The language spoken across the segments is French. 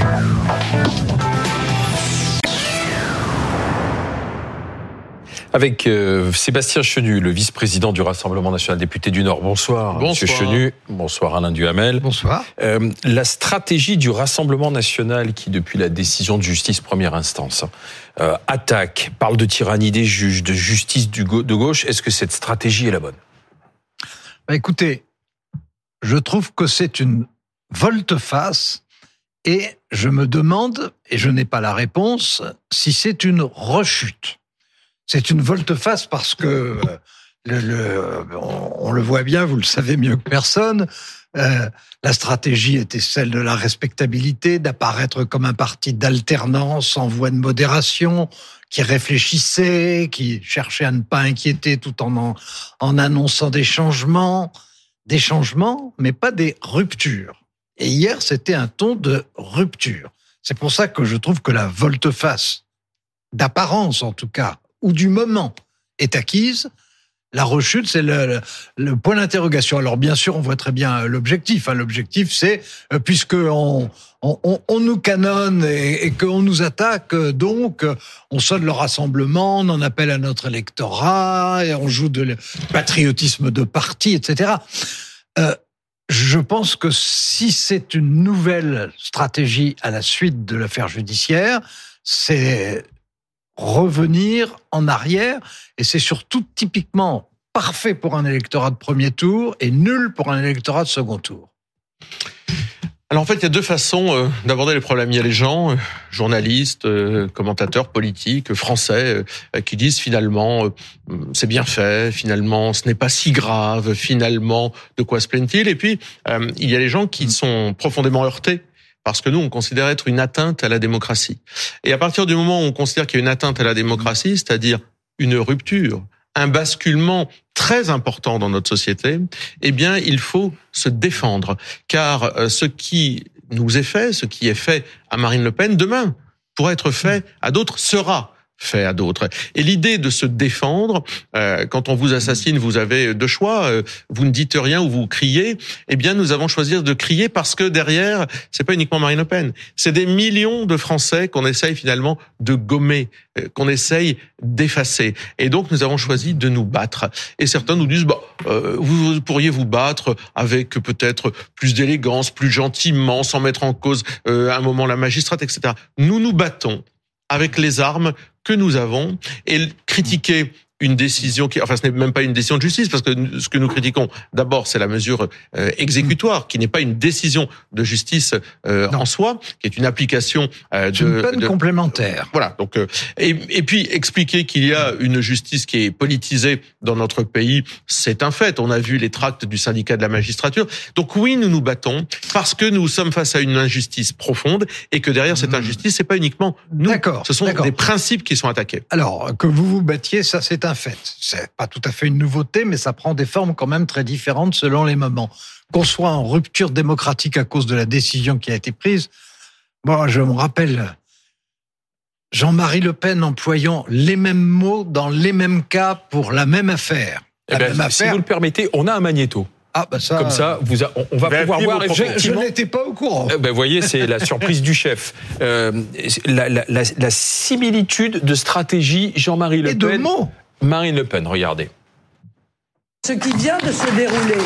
Avec Sébastien Chenu, le vice-président du Rassemblement national député du Nord. Bonsoir, Monsieur Chenu. Bonsoir, Alain Duhamel. Bonsoir. La stratégie du Rassemblement national qui, depuis la décision de justice première instance, attaque, parle de tyrannie des juges, de justice de gauche, est-ce que cette stratégie est la bonne ? Écoutez, je trouve que c'est une volte-face et je me demande, et je n'ai pas la réponse, si c'est une rechute. C'est une volte-face parce que on le voit bien, vous le savez mieux que personne. La stratégie était celle de la respectabilité, d'apparaître comme un parti d'alternance en voie de modération, qui réfléchissait, qui cherchait à ne pas inquiéter tout en annonçant des changements, mais pas des ruptures. Et hier, c'était un ton de rupture. C'est pour ça que je trouve que la volte-face, d'apparence en tout cas, ou du moment, est acquise. La rechute, c'est le point d'interrogation. Alors bien sûr, on voit très bien l'objectif. L'objectif, c'est, puisque on nous canonne et qu'on nous attaque, donc on sonne le rassemblement, on en appelle à notre électorat, et on joue de patriotisme de parti, etc. Je pense que si c'est une nouvelle stratégie à la suite de l'affaire judiciaire, c'est revenir en arrière, et c'est surtout typiquement parfait pour un électorat de premier tour et nul pour un électorat de second tour. Alors en fait, il y a deux façons d'aborder les problèmes. Il y a les gens, journalistes, commentateurs politiques, français, qui disent finalement c'est bien fait, finalement ce n'est pas si grave, finalement de quoi se plaignent-ils ? Et puis il y a les gens qui sont profondément heurtés parce que nous, on considère être une atteinte à la démocratie. Et à partir du moment où on considère qu'il y a une atteinte à la démocratie, c'est-à-dire une rupture, un basculement très important dans notre société, eh bien, il faut se défendre. Car ce qui nous est fait, ce qui est fait à Marine Le Pen, demain, pourra être fait à d'autres, sera fait à d'autres. Et l'idée de se défendre, quand on vous assassine, vous avez deux choix, vous ne dites rien ou vous criez. Eh bien, nous avons choisi de crier parce que derrière, c'est pas uniquement Marine Le Pen, c'est des millions de Français qu'on essaye finalement de gommer, qu'on essaye d'effacer. Et donc, nous avons choisi de nous battre. Et certains nous disent, vous pourriez vous battre avec peut-être plus d'élégance, plus gentiment, sans mettre en cause à un moment la magistrate, etc. Nous nous battons avec les armes que nous avons, et critiquer une décision ce n'est même pas une décision de justice, parce que ce que nous critiquons, d'abord, c'est la mesure exécutoire, qui n'est pas une décision de justice en soi, qui est une application une peine complémentaire. Voilà. Donc, et puis expliquer qu'il y a une justice qui est politisée dans notre pays, c'est un fait. On a vu les tracts du syndicat de la magistrature. Donc oui, nous nous battons parce que nous sommes face à une injustice profonde, et que derrière cette injustice, c'est pas uniquement nous. Ce sont des principes qui sont attaqués. Alors, que vous vous battiez, ça c'est un fait. C'est pas tout à fait une nouveauté, mais ça prend des formes quand même très différentes selon les moments. Qu'on soit en rupture démocratique à cause de la décision qui a été prise, moi je me rappelle Jean-Marie Le Pen employant les mêmes mots dans les mêmes cas pour la même affaire. Si vous le permettez, on a un magnéto. Ça, comme ça, on va pouvoir voir. Je n'étais pas au courant. Vous voyez, c'est la surprise du chef. La similitude de stratégie Jean-Marie Le Pen. Et de mots. Marine Le Pen, regardez. Ce qui vient de se dérouler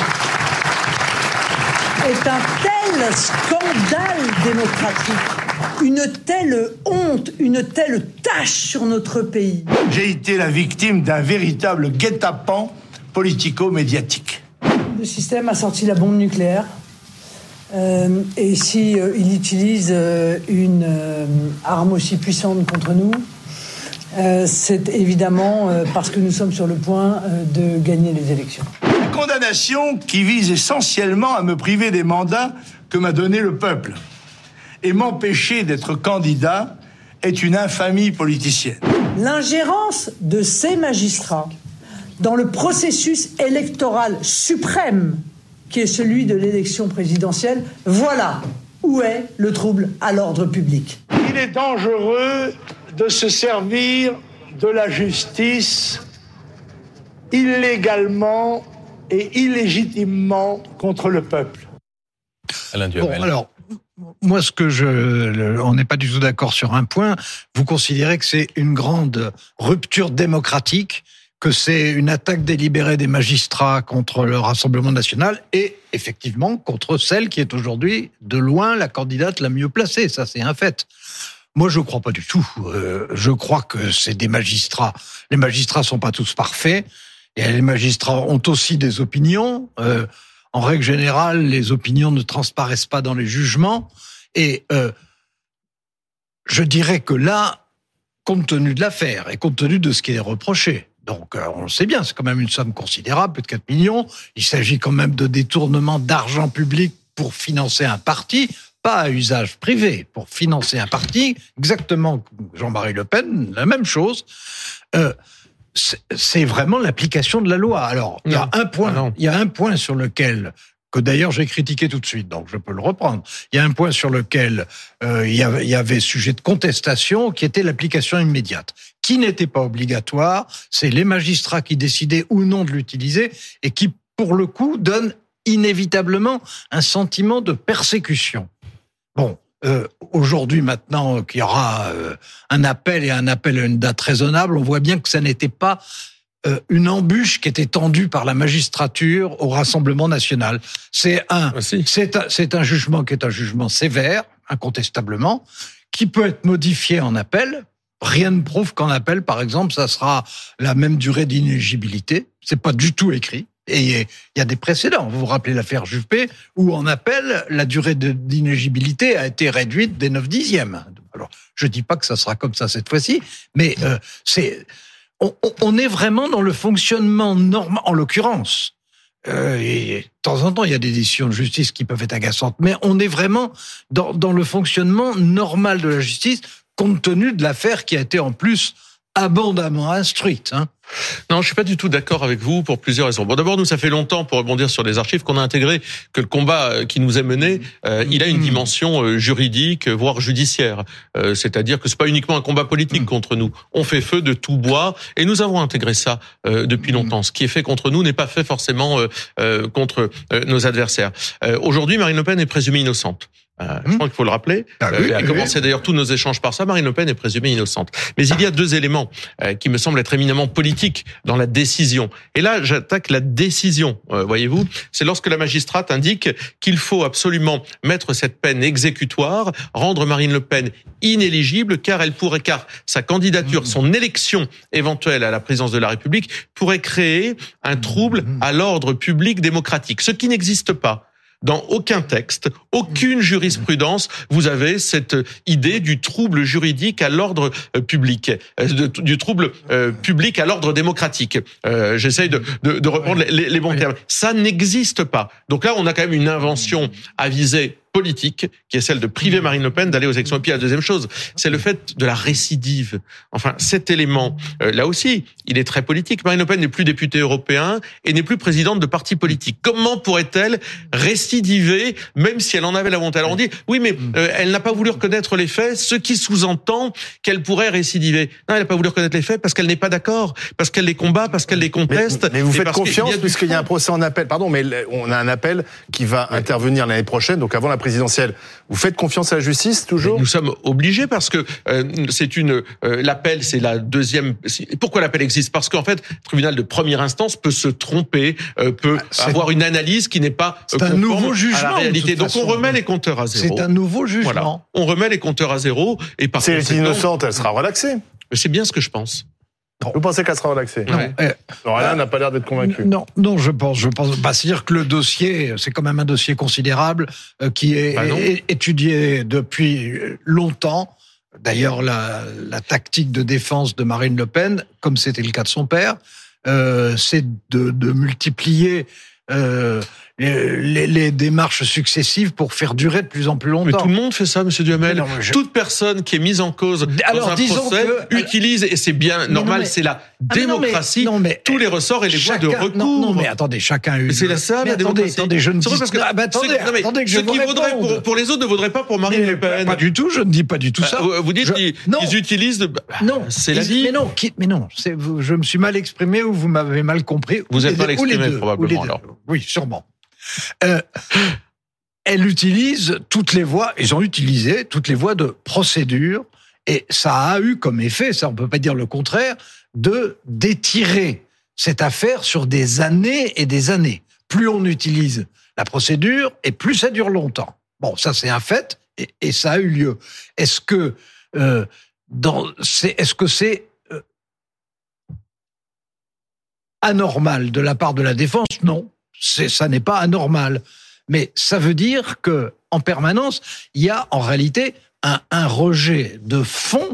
est un tel scandale démocratique, une telle honte, une telle tache sur notre pays. J'ai été la victime d'un véritable guet-apens politico-médiatique. Le système a sorti la bombe nucléaire. Et si il utilise une arme aussi puissante contre nous, c'est évidemment parce que nous sommes sur le point de gagner les élections. Une condamnation qui vise essentiellement à me priver des mandats que m'a donnés le peuple. Et m'empêcher d'être candidat est une infamie politicienne. L'ingérence de ces magistrats dans le processus électoral suprême qui est celui de l'élection présidentielle, voilà où est le trouble à l'ordre public. Il est dangereux de se servir de la justice illégalement et illégitimement contre le peuple. Alain Duhamel. Alors, Moi, on n'est pas du tout d'accord sur un point. Vous considérez que c'est une grande rupture démocratique, que c'est une attaque délibérée des magistrats contre le Rassemblement national et effectivement contre celle qui est aujourd'hui de loin la candidate la mieux placée. Ça, c'est un fait. Moi, je crois pas du tout. Je crois que c'est des magistrats. Les magistrats sont pas tous parfaits. Et les magistrats ont aussi des opinions. En règle générale, les opinions ne transparaissent pas dans les jugements. Et je dirais que là, compte tenu de l'affaire et compte tenu de ce qui est reproché, donc on le sait bien, c'est quand même une somme considérable, plus de 4 millions. Il s'agit quand même de détournement d'argent public pour financer un parti, pas à usage privé, pour financer un parti, exactement comme Jean-Marie Le Pen, la même chose. C'est vraiment l'application de la loi. Alors, il y a un point sur lequel, que d'ailleurs j'ai critiqué tout de suite, donc je peux le reprendre. Il y a un point sur lequel il y avait sujet de contestation, qui était l'application immédiate, qui n'était pas obligatoire. C'est les magistrats qui décidaient ou non de l'utiliser et qui, pour le coup, donnent inévitablement un sentiment de persécution. Bon. Aujourd'hui, maintenant qu'il y aura un appel à une date raisonnable, on voit bien que ça n'était pas une embûche qui était tendue par la magistrature au Rassemblement national. C'est un jugement qui est un jugement sévère, incontestablement, qui peut être modifié en appel. Rien ne prouve qu'en appel, par exemple, ça sera la même durée d'inéligibilité. C'est pas du tout écrit. Et il y a des précédents. Vous vous rappelez l'affaire Juppé, où en appel, la durée d'inéligibilité a été réduite des 9/10. Alors, je dis pas que ça sera comme ça cette fois-ci, mais on est vraiment dans le fonctionnement normal, en l'occurrence. Et de temps en temps, il y a des décisions de justice qui peuvent être agaçantes, mais on est vraiment dans le fonctionnement normal de la justice, compte tenu de l'affaire qui a été en plus abondamment instruite. Non, je suis pas du tout d'accord avec vous pour plusieurs raisons. Bon, d'abord, nous, ça fait longtemps, pour rebondir sur les archives, qu'on a intégré que le combat qui nous est mené, il a une dimension juridique, voire judiciaire. C'est-à-dire que c'est pas uniquement un combat politique contre nous. On fait feu de tout bois, et nous avons intégré ça depuis longtemps. Ce qui est fait contre nous n'est pas fait forcément contre nos adversaires. Aujourd'hui, Marine Le Pen est présumée innocente. Je crois qu'il faut le rappeler. A commencé d'ailleurs tous nos échanges par ça. Marine Le Pen est présumée innocente. Mais il y a deux éléments qui me semblent être éminemment politiques dans la décision. Et là, j'attaque la décision, voyez-vous. C'est lorsque la magistrate indique qu'il faut absolument mettre cette peine exécutoire, rendre Marine Le Pen inéligible, car sa candidature, son élection éventuelle à la présidence de la République pourrait créer un trouble à l'ordre public démocratique. Ce qui n'existe pas. Dans aucun texte, aucune jurisprudence, vous avez cette idée du trouble juridique à l'ordre public, du trouble public à l'ordre démocratique. J'essaye de reprendre les bons termes. Ça n'existe pas. Donc là, on a quand même une invention à visée politique, qui est celle de priver Marine Le Pen d'aller aux élections. Et puis la deuxième chose, c'est le fait de la récidive. Enfin, cet élément, là aussi, il est très politique. Marine Le Pen n'est plus députée européen et n'est plus présidente de parti politique. Comment pourrait-elle récidiver, même si elle en avait la volonté? Alors on dit, oui, mais elle n'a pas voulu reconnaître les faits, ce qui sous-entend qu'elle pourrait récidiver. Non, elle n'a pas voulu reconnaître les faits parce qu'elle n'est pas d'accord, parce qu'elle les combat, parce qu'elle les conteste. Mais vous faites confiance, puisqu'il y a un procès en appel. Pardon, mais on a un appel qui va intervenir l'année prochaine, donc avant la présidentielle. Vous faites confiance à la justice, toujours? Nous sommes obligés parce que l'appel, c'est la deuxième. Pourquoi l'appel existe? Parce qu'en fait, le tribunal de première instance peut se tromper, peut avoir une analyse qui n'est pas conforme à la réalité. Donc on remet les compteurs à zéro. C'est un nouveau jugement. Voilà. On remet les compteurs à zéro et par conséquent, si elle est innocente, elle sera relaxée. C'est bien ce que je pense. Vous pensez qu'elle sera relaxée? Non. Laurent n'a pas l'air d'être convaincu. Non, je pense. C'est-à-dire que le dossier, c'est quand même un dossier considérable qui est étudié depuis longtemps. D'ailleurs, la tactique de défense de Marine Le Pen, comme c'était le cas de son père, c'est de multiplier les démarches successives pour faire durer de plus en plus longtemps. Mais tout le monde fait ça, monsieur Duhamel. Toute personne qui est mise en cause dans un procès utilise, et c'est bien normal, c'est la démocratie, tous les ressorts et les voies de recours. Non, mais attendez, chacun a eu... C'est ça, la démocratie. Attendez, je ne dis pas... Ce qui vaudrait pour les autres ne vaudrait pas pour Marine Le Pen. Pas du tout, je ne dis pas du tout ça. Vous dites qu'ils utilisent... Non, c'est la vie. Mais non, je me suis mal exprimé ou vous m'avez mal compris. Vous êtes mal exprimé, probablement, alors. Oui, sûrement. elle utilise toutes les voies, ils ont utilisé toutes les voies de procédure, et ça a eu comme effet, ça on peut pas dire le contraire, d'étirer cette affaire sur des années et des années. Plus on utilise la procédure, et plus ça dure longtemps. Bon, ça c'est un fait, et ça a eu lieu. Est-ce que c'est anormal de la part de la défense? Non, ça n'est pas anormal. Mais ça veut dire que en permanence, il y a en réalité un rejet de fond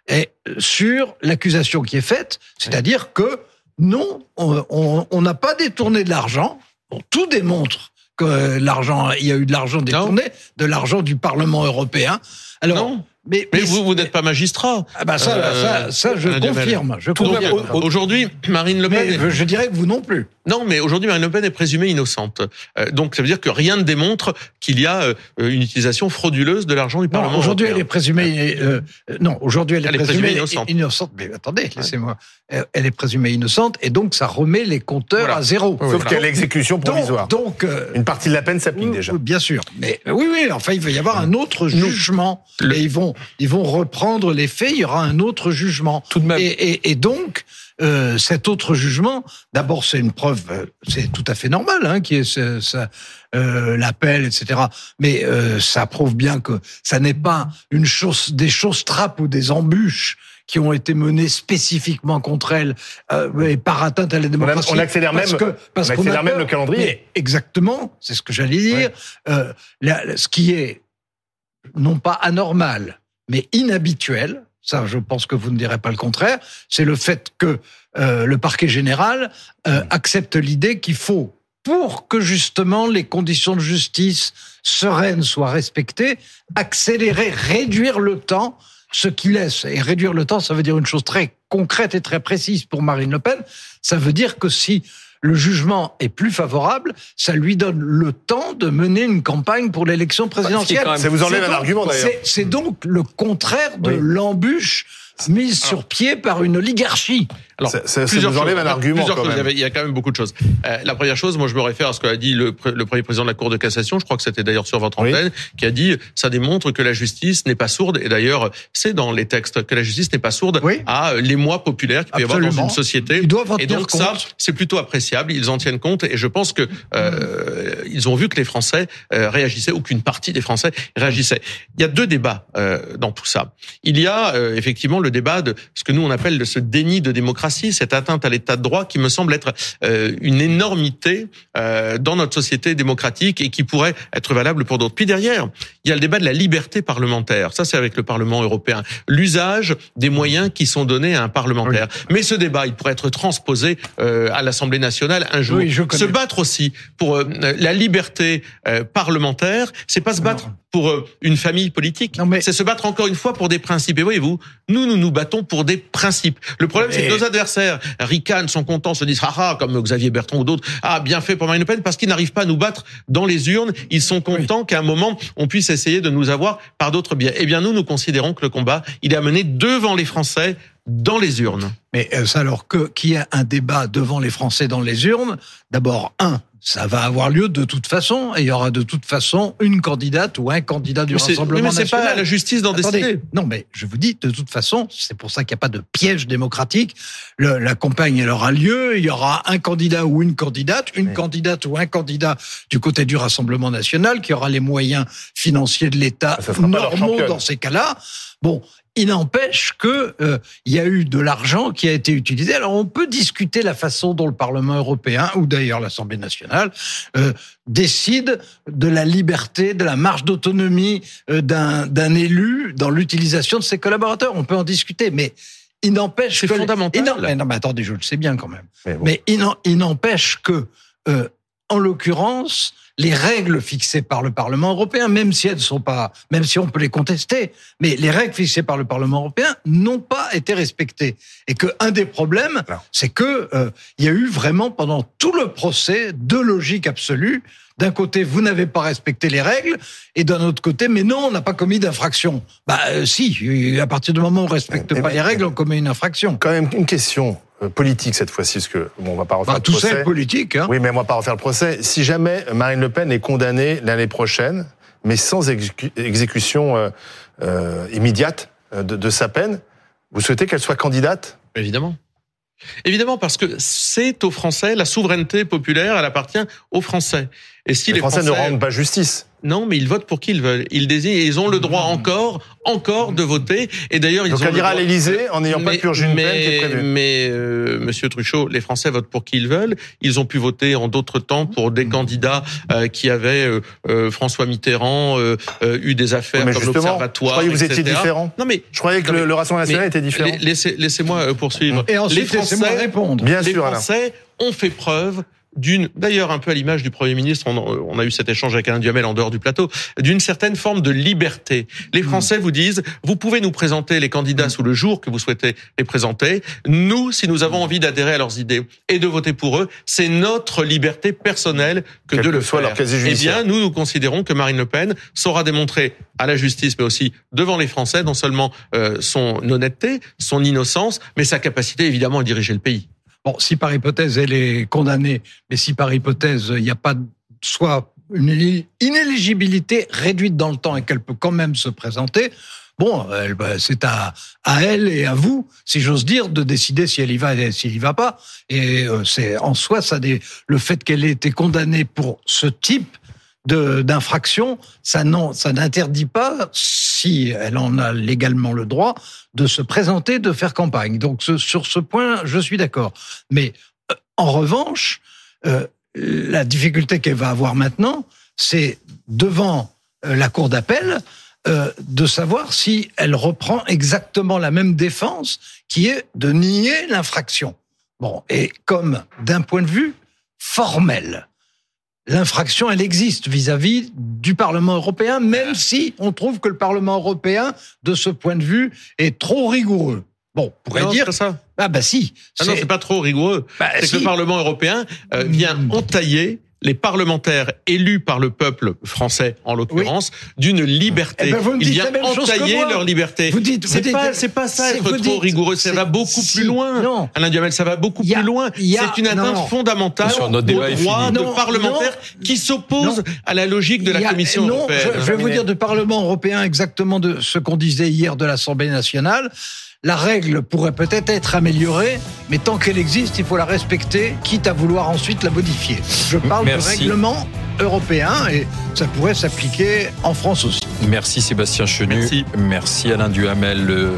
sur l'accusation qui est faite, c'est-à-dire que non, on n'a pas détourné de l'argent. Bon, tout démontre que il y a eu de l'argent détourné, de l'argent du Parlement européen. Alors, non. Mais vous n'êtes pas magistrat. Ah bah ça, je confirme. Aujourd'hui, Marine Le Pen. Mais je dirais que vous non plus. Non, mais aujourd'hui, Marine Le Pen est présumée innocente. Donc, ça veut dire que rien ne démontre qu'il y a une utilisation frauduleuse de l'argent du Parlement. Aujourd'hui, elle est présumée. Aujourd'hui, elle est présumée innocente. Mais attendez, laissez-moi. Elle est présumée innocente, et donc ça remet les compteurs à zéro. Sauf qu'il y a l'exécution provisoire. Donc, une partie de la peine s'applique déjà. Bien sûr. Mais oui. Enfin, il va y avoir un autre jugement. Et ils vont reprendre les faits. Il y aura un autre jugement. Tout de même. Et donc, cet autre jugement, d'abord, c'est une preuve, c'est tout à fait normal, qu'il y ait l'appel, etc. Mais ça prouve bien que ça n'est pas des choses trappes ou des embûches qui ont été menées spécifiquement contre elle, et par atteinte à la démocratie. On accélère même le calendrier. Mais exactement, c'est ce que j'allais dire. Ce qui est non pas anormal, mais inhabituel, ça je pense que vous ne direz pas le contraire, c'est le fait que le parquet général accepte l'idée qu'il faut, pour que justement les conditions de justice sereines soient respectées, accélérer, réduire le temps, ce qui laisse. Et réduire le temps, ça veut dire une chose très concrète et très précise pour Marine Le Pen. Ça veut dire que si le jugement est plus favorable, ça lui donne le temps de mener une campagne pour l'élection présidentielle. Ça vous enlève un argument, d'ailleurs. C'est donc le contraire de l'embûche mise sur pied par une oligarchie. Alors, ça vous enlève un argument, quand même. Il y a quand même beaucoup de choses. La première chose, moi je me réfère à ce qu'a dit le premier président de la Cour de cassation, je crois que c'était d'ailleurs sur votre antenne, qui a dit, ça démontre que la justice n'est pas sourde, et d'ailleurs c'est dans les textes, que la justice n'est pas sourde à l'émoi populaire qu'il peut y avoir dans une société. Ils doivent en tenir donc compte. Ça, c'est plutôt appréciable, ils en tiennent compte, et je pense que ils ont vu que les Français réagissaient, ou qu'une partie des Français réagissaient. Il y a deux débats dans tout ça. Il y a effectivement le débat de ce que nous on appelle de ce déni de démocratie, cette atteinte à l'état de droit qui me semble être une énormité dans notre société démocratique et qui pourrait être valable pour d'autres. Puis derrière, il y a le débat de la liberté parlementaire. Ça, c'est avec le Parlement européen. L'usage des moyens qui sont donnés à un parlementaire. Mais ce débat, il pourrait être transposé à l'Assemblée nationale un jour. Se battre aussi pour la liberté parlementaire, c'est pas se battre pour une famille politique. C'est se battre encore une fois pour des principes. Et voyez-vous, nous battons pour des principes. Le problème, c'est que nos adversaires ricanent, sont contents, se disent comme Xavier Bertrand ou d'autres, bien fait pour Marine Le Pen, parce qu'ils n'arrivent pas à nous battre dans les urnes. Ils sont contents qu'à un moment, on puisse essayer de nous avoir par d'autres biais. Eh bien, nous considérons que le combat, il est à mener devant les Français, dans les urnes. Mais alors qu'il y ait un débat devant les Français dans les urnes, d'abord, ça va avoir lieu de toute façon, et il y aura de toute façon une candidate ou un candidat du Rassemblement national. Mais c'est pas à la justice d'en décider. Non, mais je vous dis, de toute façon, c'est pour ça qu'il n'y a pas de piège démocratique. La campagne, elle aura lieu, il y aura un candidat ou une candidate candidate ou un candidat du côté du Rassemblement national qui aura les moyens financiers de l'État normaux dans ces cas-là. Bon, il n'empêche que il y a eu de l'argent qui a été utilisé. Alors on peut discuter la façon dont le Parlement européen, ou d'ailleurs l'Assemblée nationale, décide de la liberté, de la marge d'autonomie d'un élu dans l'utilisation de ses collaborateurs. On peut en discuter, mais il n'empêche que... C'est fondamental. Non, mais attendez, je le sais bien quand même. Mais il n'empêche que, en l'occurrence, les règles fixées par le Parlement européen, même si on peut les contester, mais les règles fixées par le Parlement européen n'ont pas été respectées. Et que un des problèmes, c'est que il y a eu vraiment pendant tout le procès deux logiques absolues. D'un côté, vous n'avez pas respecté les règles, et d'un autre côté, mais non, on n'a pas commis d'infraction. Si, à partir du moment où on ne respecte pas les règles, on commet une infraction. Quand même, une question. politique cette fois-ci, parce que bon, on va pas refaire le Tout procès. ça est politique. Hein. Oui, mais on va pas refaire le procès. Si jamais Marine Le Pen est condamnée l'année prochaine, mais sans exécution immédiate de sa peine, vous souhaitez qu'elle soit candidate ? Évidemment. Évidemment, parce que c'est aux Français, la souveraineté populaire, elle appartient aux Français. Et si les Français ne rendent pas justice. Non, mais ils votent pour qui ils veulent. Ils désignent et ils ont le droit encore de voter. Et d'ailleurs, Donc elle ira à l'Élysée en n'ayant pas purgé une peine qui est prévue. Mais Monsieur Truchot, les Français votent pour qui ils veulent. Ils ont pu voter en d'autres temps pour des candidats qui avaient François Mitterrand eu des affaires comme l'Observatoire. Je croyais que vous etc. étiez différent. Non mais je croyais que le Rassemblement national était différent. Laissez-moi poursuivre. Et ensuite, laissez-moi répondre. Bien les sûr, Français ont fait preuve d'ailleurs un peu à l'image du Premier ministre, on a eu cet échange avec Alain Duhamel en dehors du plateau, d'une certaine forme de liberté. Les Français vous disent, vous pouvez nous présenter les candidats sous le jour que vous souhaitez les présenter. Nous, si nous avons envie d'adhérer à leurs idées et de voter pour eux, c'est notre liberté personnelle que de le faire. Leur casier judiciaire. Eh bien, nous considérons que Marine Le Pen saura démontrer à la justice, mais aussi devant les Français, non seulement son honnêteté, son innocence, mais sa capacité évidemment à diriger le pays. Bon, si par hypothèse elle est condamnée, mais si par hypothèse il n'y a pas soit une inéligibilité réduite dans le temps et qu'elle peut quand même se présenter, bon, c'est à elle et à vous, si j'ose dire, de décider si elle y va et s'il y va pas. Et c'est en soi le fait qu'elle ait été condamnée pour ce type d'infraction, ça n'interdit pas, si elle en a légalement le droit, de se présenter, de faire campagne. Donc sur ce point, je suis d'accord. Mais en revanche, la difficulté qu'elle va avoir maintenant, c'est devant la cour d'appel de savoir si elle reprend exactement la même défense, qui est de nier l'infraction. Bon, et comme d'un point de vue formel, l'infraction, elle existe vis-à-vis du Parlement européen, même si on trouve que le Parlement européen, de ce point de vue, est trop rigoureux. Bon, on pourrait dire... C'est ça. Ah bah si. Non, c'est pas trop rigoureux. C'est que le Parlement européen vient entailler les parlementaires élus par le peuple français, en l'occurrence, d'une liberté. Il vient entailler leur liberté. C'est pas ça être trop rigoureux. Ça va beaucoup plus loin. Non. Alain Duhamel, ça va beaucoup plus loin. C'est une atteinte fondamentale aux droits de parlementaires qui s'opposent à la logique de la Commission européenne. Je vais vous dire du Parlement européen exactement de ce qu'on disait hier de l'Assemblée nationale. La règle pourrait peut-être être améliorée, mais tant qu'elle existe, il faut la respecter, quitte à vouloir ensuite la modifier. Je parle de règlement européen et ça pourrait s'appliquer en France aussi. Merci Sébastien Chenu. Merci Alain Duhamel.